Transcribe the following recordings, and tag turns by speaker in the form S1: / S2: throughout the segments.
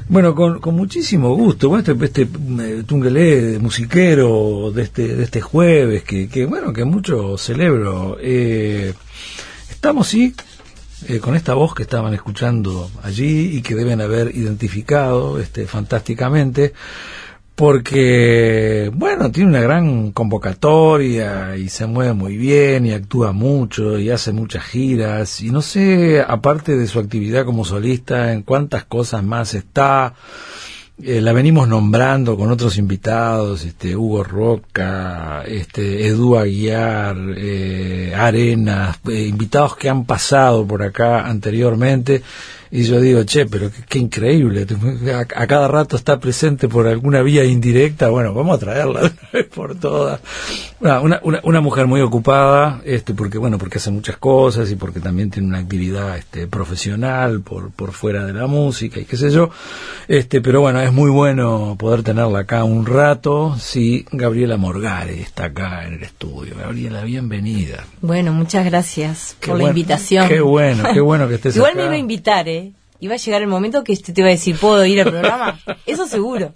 S1: Bueno, con muchísimo gusto. Bueno, este tungelé musiquero de este jueves, que mucho celebro. Estamos, sí, con esta voz que estaban escuchando allí y que deben haber identificado fantásticamente, porque, bueno, tiene una gran convocatoria y se mueve muy bien y actúa mucho y hace muchas giras y no sé, aparte de su actividad como solista, en cuántas cosas más está. La venimos nombrando con otros invitados, Hugo Roca, Edu Aguiar, Arenas, invitados que han pasado por acá anteriormente. Y yo digo, pero qué increíble, a cada rato está presente por alguna vía indirecta. Bueno, vamos a traerla de una vez por todas. Una mujer muy ocupada, porque hace muchas cosas y porque también tiene una actividad profesional por fuera de la música y qué sé yo. Pero bueno, es muy bueno poder tenerla acá un rato. Sí, Gabriela Morgari está acá en el estudio. Gabriela, bienvenida.
S2: Bueno, muchas gracias por la invitación.
S1: Qué bueno que estés
S2: Igual
S1: acá.
S2: me iba a invitar, Iba a llegar el momento que te iba a decir, ¿puedo ir al programa? Eso seguro.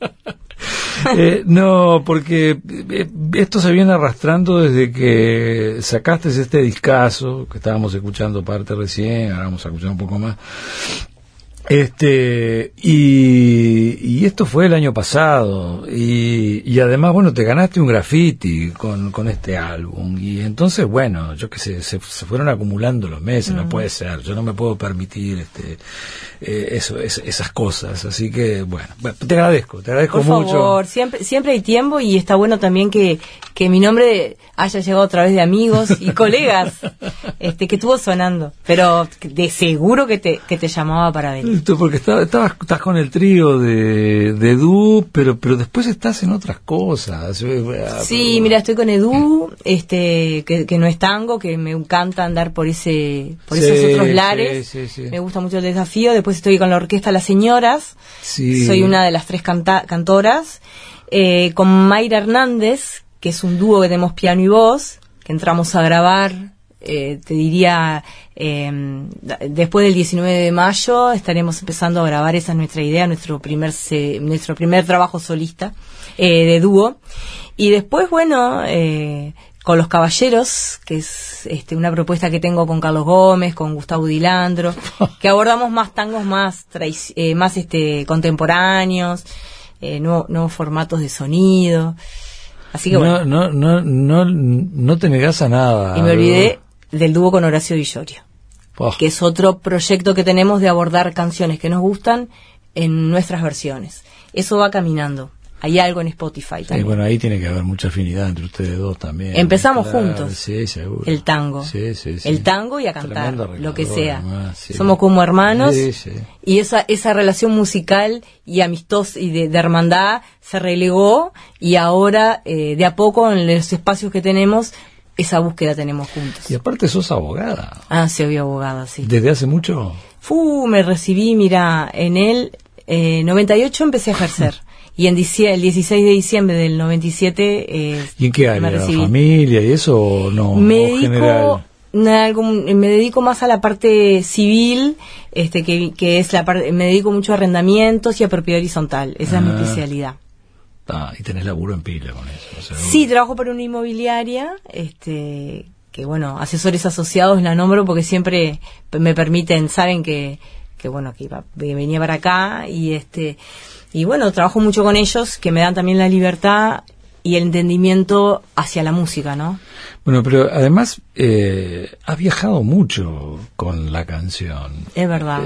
S1: No, porque esto se viene arrastrando desde que sacaste este discazo, que estábamos escuchando parte recién, ahora vamos a escuchar un poco más. Y esto fue el año pasado y además, bueno, te ganaste un graffiti con este álbum y entonces, bueno, yo qué sé, se fueron acumulando los meses. No puede ser, yo no me puedo permitir esas cosas, así que bueno, te agradezco
S2: por
S1: mucho.
S2: Por favor, siempre hay tiempo y está bueno también que mi nombre haya llegado a través de amigos y colegas que estuvo sonando, pero de seguro que te llamaba para venir.
S1: Porque estás con el trío de Edu, pero después estás en otras cosas.
S2: Sí, mira, estoy con Edu, que no es tango, que me encanta andar por esos otros lares.
S1: Sí.
S2: Me gusta mucho el desafío. Después estoy con la orquesta Las Señoras.
S1: Sí.
S2: Soy una de las 3 cantoras. Con Mayra Hernández, que es un dúo que tenemos piano y voz, que entramos a grabar. Te diría, después del 19 de mayo estaremos empezando a grabar. Esa es nuestra idea, nuestro primer trabajo solista de dúo. Y después, bueno, con Los Caballeros, que es una propuesta que tengo con Carlos Gómez, con Gustavo Dilandro, que abordamos más tangos más contemporáneos, nuevos formatos de sonido. Así que bueno.
S1: No te negás a nada.
S2: Y me olvidé del dúo con Horacio Di Llorio, que es otro proyecto que tenemos de abordar canciones que nos gustan en nuestras versiones. Eso va caminando. Hay algo en Spotify también.
S1: Bueno, ahí tiene que haber mucha afinidad entre ustedes dos también.
S2: Empezamos juntos.
S1: Sí, seguro.
S2: El tango.
S1: Sí.
S2: El tango y a cantar, lo que sea.
S1: Además, sí.
S2: Somos como hermanos.
S1: Sí.
S2: Y esa relación musical y amistosa y de hermandad se relegó y ahora, de a poco, en los espacios que tenemos, esa búsqueda tenemos juntos.
S1: Y aparte sos abogada.
S2: Sí, obvio, abogada, sí.
S1: ¿Desde hace mucho?
S2: Me recibí, mira, en el 98 empecé a ejercer. Y el 16 de diciembre del 97
S1: ¿Y en qué área? ¿La familia y eso o no?
S2: General? Me dedico más a la parte civil, que es la parte. Me dedico mucho a arrendamientos y a propiedad horizontal. Esa es mi especialidad.
S1: Y tenés laburo en pila con eso.
S2: Sí, trabajo para una inmobiliaria, que bueno, asesores asociados la nombro porque siempre me permiten, saben que venía para acá y bueno, trabajo mucho con ellos, que me dan también la libertad y el entendimiento hacia la música, ¿no?
S1: Bueno, pero además has viajado mucho con la canción.
S2: Es verdad.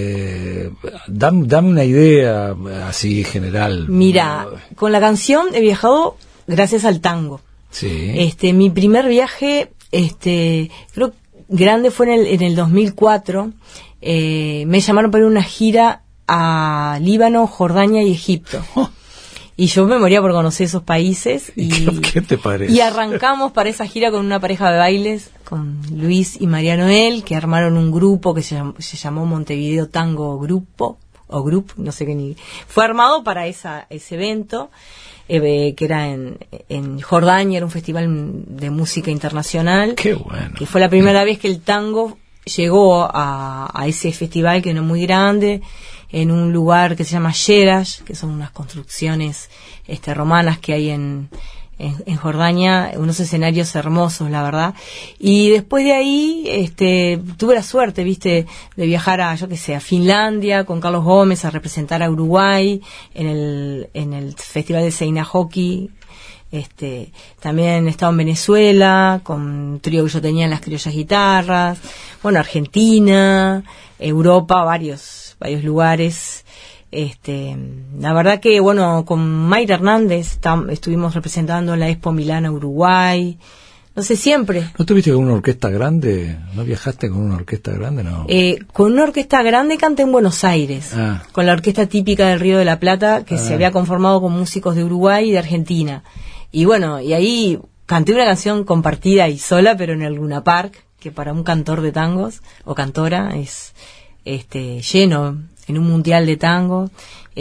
S1: Dame una idea así general.
S2: Mira, con la canción he viajado gracias al tango.
S1: Sí.
S2: Mi primer viaje, creo grande fue en el 2004. Me llamaron para una gira a Líbano, Jordania y Egipto. Y yo me moría por conocer esos países.
S1: ¿Qué te parece?
S2: Y arrancamos para esa gira con una pareja de bailes, con Luis y María Noel, que armaron un grupo que se llamó Montevideo Tango Grupo, o Group, no sé qué ni. Fue armado para ese evento, que era en Jordania, era un festival de música internacional.
S1: ¡Qué bueno!
S2: Que fue la primera vez que el tango llegó a ese festival, que no es muy grande. en un lugar que se llama Sherash, que son unas construcciones romanas que hay en Jordania, unos escenarios hermosos, la verdad. Y después de ahí, tuve la suerte, de viajar a Finlandia con Carlos Gómez a representar a Uruguay en el Festival de Seinäjoki. También he estado en Venezuela con un trío que yo tenía en las criollas guitarras, Argentina, Europa, varios lugares. La verdad que con Mayra Hernández estuvimos representando en la Expo Milana Uruguay, no sé, siempre.
S1: ¿No tuviste con una orquesta grande? ¿No viajaste con una orquesta grande? No.
S2: Con una orquesta grande canté en Buenos Aires, con la orquesta típica del Río de la Plata, que se había conformado con músicos de Uruguay y de Argentina. Y y ahí canté una canción compartida y sola, pero en el Luna Park, que para un cantor de tangos o cantora es lleno, en un mundial de tango.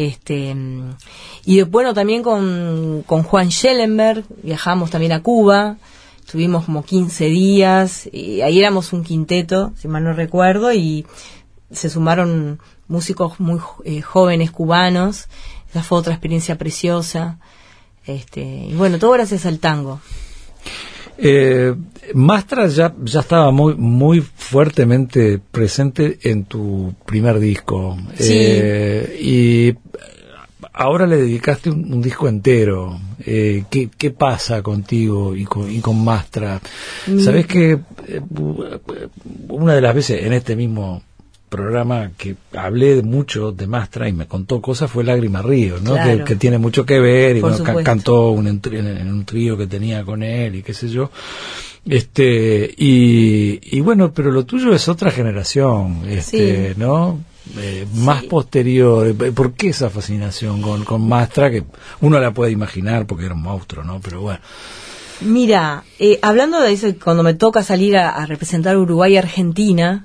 S2: Y también con Juan Schellenberg viajamos también a Cuba, estuvimos como 15 días, y ahí éramos un quinteto, si mal no recuerdo, y se sumaron músicos muy jóvenes cubanos. Esa fue otra experiencia preciosa. Y todo gracias al tango.
S1: Mastra ya estaba muy fuertemente presente en tu primer disco.
S2: Sí.
S1: Y ahora le dedicaste un disco entero. ¿Qué pasa contigo y con Mastra? Sabés que una de las veces en este mismo programa que hablé mucho de Mastra y me contó cosas fue Lágrima Río, ¿no?
S2: Claro.
S1: Que tiene mucho que ver, y cantó en un trío que tenía con él y qué sé yo. Pero lo tuyo es otra generación,
S2: sí.
S1: ¿no? Más posterior. ¿Por qué esa fascinación con Mastra, que uno la puede imaginar porque era un monstruo, ¿no? Pero bueno.
S2: Mira, hablando de eso, cuando me toca salir a representar Uruguay y Argentina,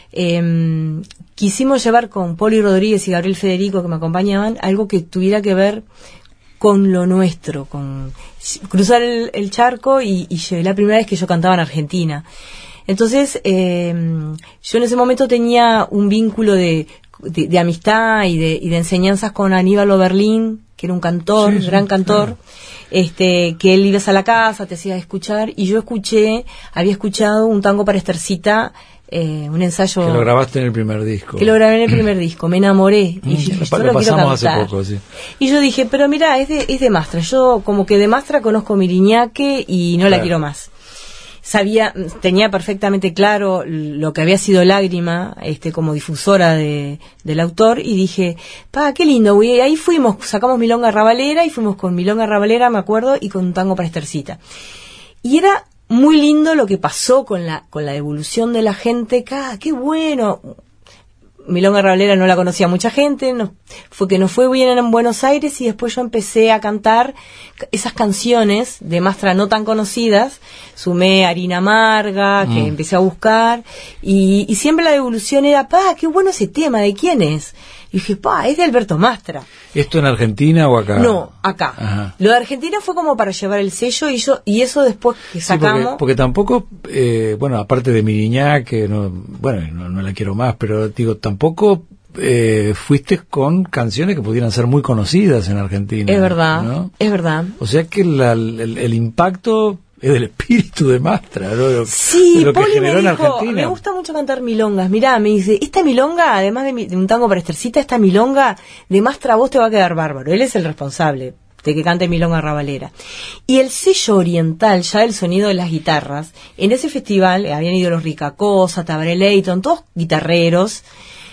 S2: quisimos llevar con Poli Rodríguez y Gabriel Federico, que me acompañaban, algo que tuviera que ver con lo nuestro, con cruzar el charco, y la primera vez que yo cantaba en Argentina. Entonces, yo en ese momento tenía un vínculo de amistad y de enseñanzas con Aníbal Oberlin, que era un cantor, gran cantor, claro. Que él ibas a la casa, te hacía escuchar, y yo había escuchado un tango para Estercita, un ensayo
S1: que lo grabaste en el primer disco.
S2: Que lo grabé en el primer disco, me enamoré y dije, yo lo quiero cantar.
S1: Hace poco, sí.
S2: Y yo dije, pero mira, es de Mastra. Yo como que de Mastra conozco Miriñaque y no la quiero más. Tenía perfectamente claro lo que había sido Lágrima, como difusora del autor, y dije, qué lindo, güey. Ahí sacamos Milonga Rabalera y fuimos con Milonga Rabalera, me acuerdo, y con un tango para Estercita. Y era muy lindo lo que pasó con la devolución de la gente. ¡Qué bueno! Milonga Rabalera no la conocía mucha gente, que nos fue bien en Buenos Aires, y después yo empecé a cantar esas canciones de Mastra no tan conocidas. Sumé Harina Amarga, que empecé a buscar, y siempre la devolución era, qué bueno ese tema, ¿de quién es? Y dije, es de Alberto Mastra.
S1: ¿Esto en Argentina o acá?
S2: No, acá. Ajá. Lo de Argentina fue como para llevar el sello, y eso después que sacamos.
S1: Sí, porque tampoco, aparte de Miriñaque, no la quiero más, pero digo, tampoco fuiste con canciones que pudieran ser muy conocidas en Argentina.
S2: Es verdad,
S1: ¿no?
S2: Es verdad.
S1: O sea que el impacto es del espíritu de Mastra, ¿no?
S2: Sí,
S1: de lo que
S2: Poli
S1: generó
S2: me
S1: en
S2: dijo,
S1: Argentina.
S2: Me gusta mucho cantar milongas. Mirá, me dice, esta milonga, además de un tango para Estercita, esta milonga de Mastra a vos te va a quedar bárbaro. Él es el responsable de que cante Milonga Rabalera. Y el sello oriental, ya el sonido de las guitarras, en ese festival habían ido los Ricacosa, Tabaré Leighton, todos guitarreros.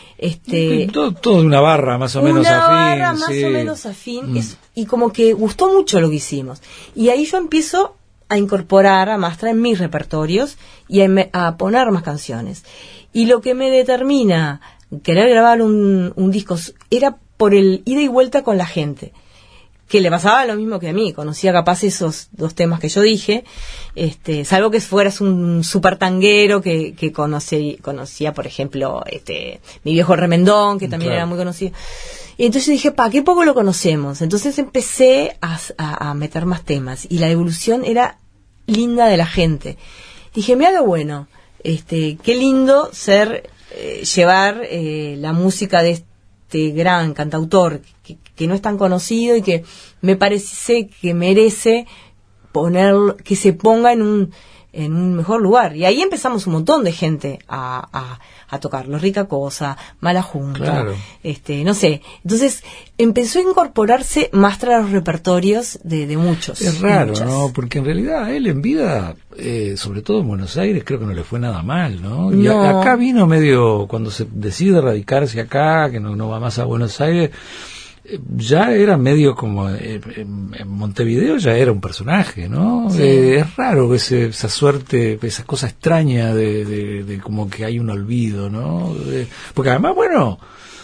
S1: Todo de una barra más o menos afín.
S2: Una barra más o menos afín. Y como que gustó mucho lo que hicimos. Y ahí yo empiezo a incorporar a Mastra en mis repertorios y a poner más canciones. Y lo que me determina querer grabar un disco era por el ida y vuelta con la gente, que le pasaba lo mismo que a mí. Conocía capaz esos dos temas que yo dije, salvo que fueras un super tanguero que conocía, por ejemplo, mi viejo Remendón, que también era muy conocido. Y entonces dije, qué poco lo conocemos. Entonces empecé a meter más temas, y la devolución era linda de la gente. Dije, mira qué bueno, qué lindo llevar la música de este gran cantautor que no es tan conocido y que me parece que merece que se ponga en un mejor lugar. Y ahí empezamos un montón de gente a tocarlo. Rica Cosa, Mala Junta,
S1: claro.
S2: No sé. Entonces empezó a incorporarse más a los repertorios de muchos.
S1: Es raro, ¿no? Porque en realidad a él en vida, sobre todo en Buenos Aires, creo que no le fue nada mal, ¿no? Y acá vino medio, cuando se decide radicarse acá, que no va más a Buenos Aires, ya era medio como en Montevideo ya era un personaje, ¿no?
S2: Sí.
S1: Es raro esa suerte, esa cosa extraña de como que hay un olvido, ¿no? Porque además, bueno,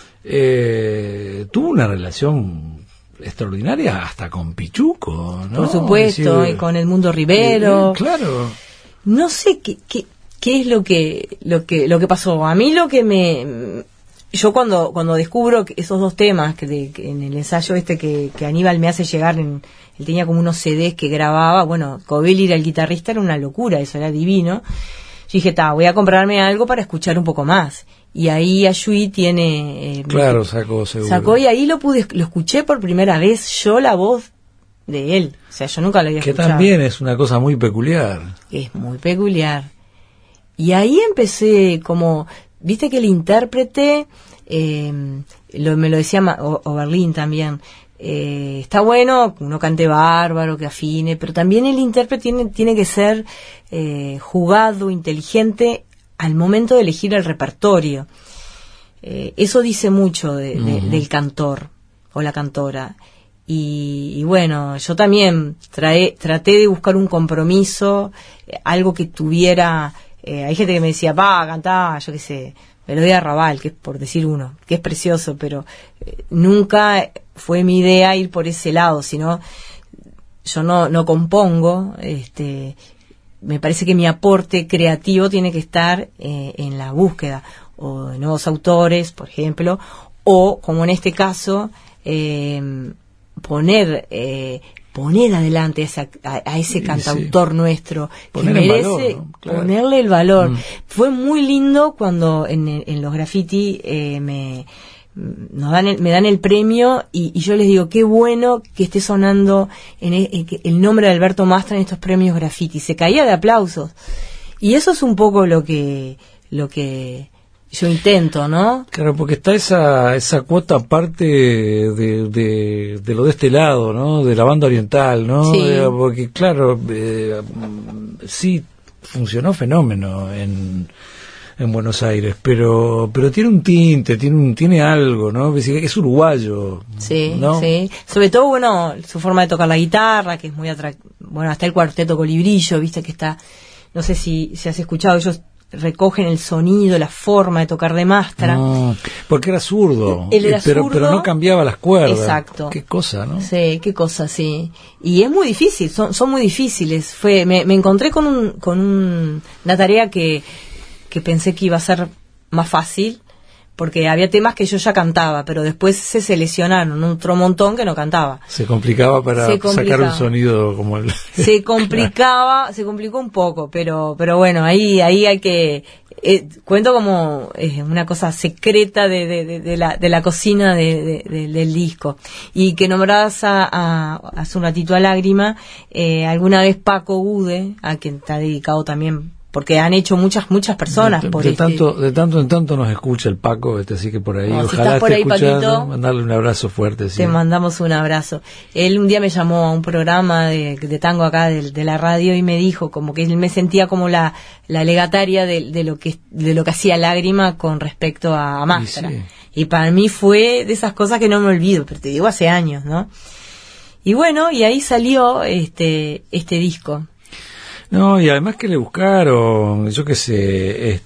S1: tuvo una relación extraordinaria hasta con Pichuco, ¿no?
S2: Por supuesto, y con Edmundo Rivero.
S1: Claro.
S2: No sé qué es lo que pasó. A mí yo cuando descubro esos dos temas que en el ensayo que Aníbal me hace llegar, él tenía como unos CDs que grababa, bueno, Covelli era el guitarrista, era una locura, eso era divino. Yo dije, voy a comprarme algo para escuchar un poco más. Y ahí Ayui tiene...
S1: claro, sacó seguro.
S2: Sacó y ahí lo escuché por primera vez, yo la voz de él. O sea, yo nunca lo había escuchado.
S1: Que también es una cosa muy peculiar.
S2: Es muy peculiar. Y ahí empecé como... Viste que el intérprete, me lo decía Oberlin también, está bueno que uno cante bárbaro, que afine, pero también el intérprete tiene que ser jugado, inteligente al momento de elegir el repertorio. Eso dice mucho del cantor o la cantora. Y bueno, yo también traté de buscar un compromiso, algo que tuviera... hay gente que me decía, cantá, yo qué sé, Melodía Raval, que es por decir uno, que es precioso, pero nunca fue mi idea ir por ese lado, sino yo no compongo, me parece que mi aporte creativo tiene que estar en la búsqueda, o de nuevos autores, por ejemplo, o, como en este caso, poner adelante a ese cantautor nuestro que merece
S1: valor, ¿no? Claro.
S2: Ponerle el valor. Fue muy lindo cuando en los graffiti me dan el premio y yo les digo, qué bueno que esté sonando el nombre de Alberto Mastra en estos premios graffiti. Se caía de aplausos. Y eso es un poco lo que yo intento, ¿no?
S1: Claro, porque está esa cuota aparte de lo de este lado, ¿no? De la banda oriental, ¿no?
S2: Sí.
S1: Porque claro, sí funcionó fenómeno en Buenos Aires, pero tiene un tinte, tiene algo, ¿no? Es uruguayo,
S2: sí,
S1: ¿no?
S2: Sí. Sobre todo, bueno, su forma de tocar la guitarra, que es muy bueno, hasta el cuarteto Colibrillo, viste que está, no sé si has escuchado, ellos recogen el sonido, la forma de tocar de Mastra.
S1: No, porque era zurdo,
S2: Él era
S1: pero no cambiaba las cuerdas.
S2: Exacto.
S1: Qué cosa, ¿no?
S2: Sí, qué cosa, sí. Y es muy difícil, son muy difíciles. Me encontré con una tarea que pensé que iba a ser más fácil, porque había temas que yo ya cantaba, pero después se lesionaron otro montón que no cantaba.
S1: Se complicaba para sacar un sonido como el...
S2: Se complicó un poco, pero bueno, ahí hay que... cuento como una cosa secreta de la cocina del disco. Y que nombrabas hace un ratito a Lágrima, alguna vez Paco Gude, a quien está dedicado también, porque han hecho muchas personas
S1: de tanto en tanto nos escucha el Paco, así que por ahí,
S2: si
S1: ojalá
S2: estás por
S1: esté
S2: ahí,
S1: escuchando,
S2: Paquito,
S1: mandarle un abrazo fuerte. Sí.
S2: Te mandamos un abrazo. Él un día me llamó a un programa de tango acá de la radio y me dijo como que él me sentía como la legataria de lo que hacía Lágrima con respecto a Mastra.
S1: Sí.
S2: Y para mí fue de esas cosas que no me olvido, pero te digo hace años, ¿no? Y bueno, y ahí salió este disco.
S1: No, y además que le buscaron, yo qué sé,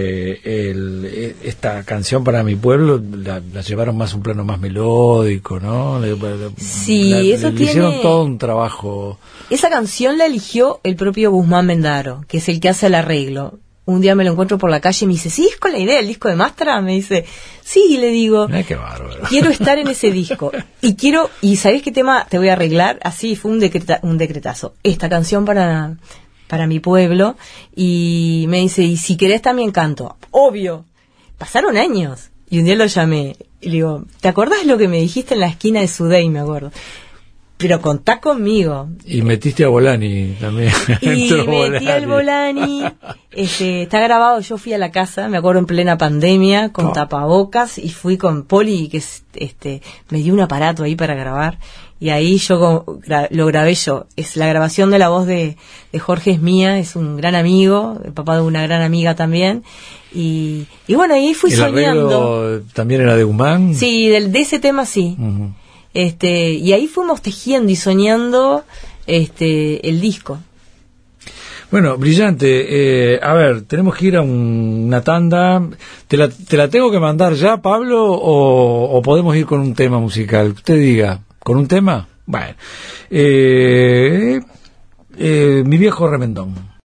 S1: esta canción para mi pueblo la llevaron más a un plano más melódico, ¿no?
S2: Sí, eso
S1: le hicieron todo un trabajo.
S2: Esa canción la eligió el propio Guzmán Mendaro, que es el que hace el arreglo. Un día me lo encuentro por la calle y me dice, ¿sí es con la idea del disco de Mastra? Me dice, sí, y le digo,
S1: qué bárbaro.
S2: Quiero estar en ese disco. Y ¿sabés qué tema te voy a arreglar? Así fue un decretazo. Esta canción para mi pueblo, y me dice, y si querés también canto. Obvio, pasaron años, Y un día lo llamé y le digo, ¿te acordás lo que me dijiste en la esquina de Sudey? Me acuerdo. Pero contá conmigo.
S1: Y metiste a Bolani también.
S2: Y metí al Bolani. Está grabado, yo fui a la casa, me acuerdo en plena pandemia, con tapabocas, y fui con Poli, que me dio un aparato ahí para grabar. Y ahí yo lo grabé yo. Es la grabación de la voz de Jorge es mía, es un gran amigo, el papá de una gran amiga también. Y bueno, ahí fui soñando.
S1: ¿El arreglo también era de Humán?
S2: Sí, de ese tema sí.
S1: Uh-huh.
S2: Y ahí fuimos tejiendo y soñando el disco.
S1: Bueno, brillante. A ver, tenemos que ir a una tanda. ¿Te la tengo que mandar ya, Pablo, o podemos ir con un tema musical? Usted diga, ¿con un tema? Bueno. Mi viejo remendón.